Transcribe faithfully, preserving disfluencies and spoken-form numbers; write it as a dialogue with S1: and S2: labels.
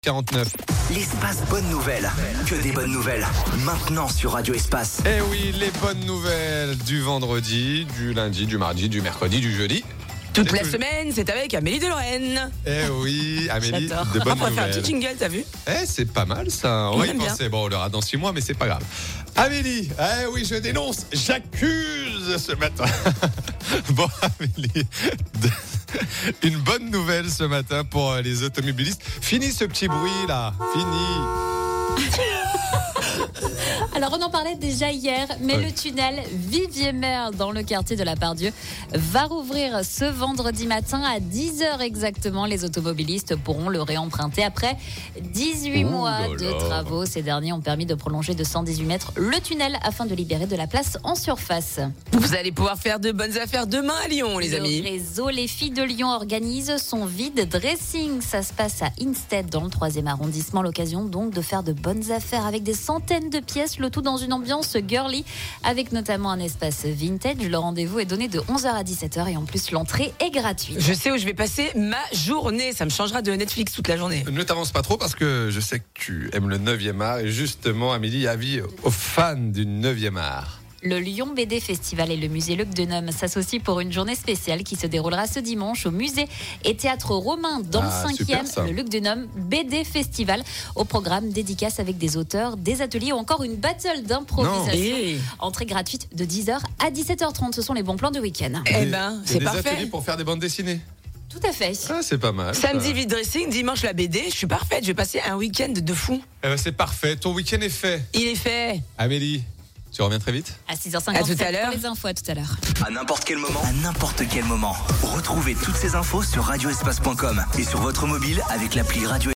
S1: quarante-neuf.
S2: L'espace bonne nouvelle. Que des bonnes nouvelles. Maintenant sur Radio Espace.
S1: Eh oui, les bonnes nouvelles du vendredi, du lundi, du mardi, du mercredi, du jeudi.
S3: Toute
S1: Et
S3: la
S1: tout-
S3: semaine, c'est avec Amélie de Lorraine.
S1: Eh oui, Amélie,
S3: J'adore.
S1: de
S3: On
S1: bonnes
S3: va faire un
S1: nouvelles.
S3: petit jingle, t'as vu?
S1: Eh, c'est pas mal ça. On va y
S3: J'aime bien.
S1: penser. Bon, on l'aura dans six mois, mais c'est pas grave. Amélie, eh oui, je dénonce, j'accuse ce matin. Bon, Amélie, de- une bonne nouvelle ce matin pour euh, les automobilistes. Fini ce petit bruit là, fini.
S4: Alors on en parlait déjà hier, mais
S1: Oui.
S4: le tunnel Vivier-Mer dans le quartier de la Part-Dieu va rouvrir ce vendredi matin à dix heures exactement. Les automobilistes pourront le réemprunter après dix-huit
S1: Ouh
S4: mois
S1: là
S4: de
S1: là.
S4: travaux. Ces derniers ont permis de prolonger de cent dix-huit mètres le tunnel afin de libérer de la place en surface.
S3: Vous allez pouvoir faire de bonnes affaires demain à Lyon, les
S4: Le
S3: amis.
S4: réseau Les Filles de Lyon organise son vide dressing. Ça se passe à Instead dans le troisième arrondissement. L'occasion donc de faire de bonnes affaires avec des centaines de pièces, le tout dans une ambiance girly avec notamment un espace vintage. Le rendez-vous est donné de onze heures à dix-sept heures et en plus l'entrée est gratuite.
S3: Je sais où je vais passer ma journée. Ça me changera de Netflix toute la journée.
S1: Ne t'avance pas trop parce que je sais que tu aimes le neuvième art et justement, Amélie, avis aux fans du neuvième art.
S4: Le Lyon B D Festival et le musée Luc Denhomme s'associent pour une journée spéciale qui se déroulera ce dimanche au musée et théâtre romain dans
S1: Ah,
S4: le cinquième,
S1: super, ça.
S4: le Luc Denhomme B D Festival. Au programme, dédicace avec des auteurs, des ateliers ou encore une battle d'improvisation.
S3: Et
S4: Entrée gratuite de dix heures à dix-sept heures trente. Ce sont les bons plans du week-end.
S3: eh
S1: Des-
S3: ben,
S1: et
S3: c'est
S1: des
S3: parfait.
S1: ateliers pour faire des bandes dessinées.
S4: Tout à fait.
S1: Ah, c'est pas mal.
S3: Samedi
S1: ça.
S3: vide dressing, dimanche la B D. Je suis parfaite. Je vais passer un week-end de fou.
S1: Eh ben, c'est parfait. Ton week-end est fait.
S3: Il est fait.
S1: Amélie, tu reviens très vite.
S4: À six heures
S3: À
S4: cinquante-sept
S3: tout à l'heure.
S4: pour les infos. À tout à l'heure.
S2: À n'importe quel moment. À n'importe quel moment. Retrouvez toutes ces infos sur radio espace point com et sur votre mobile avec l'appli Radio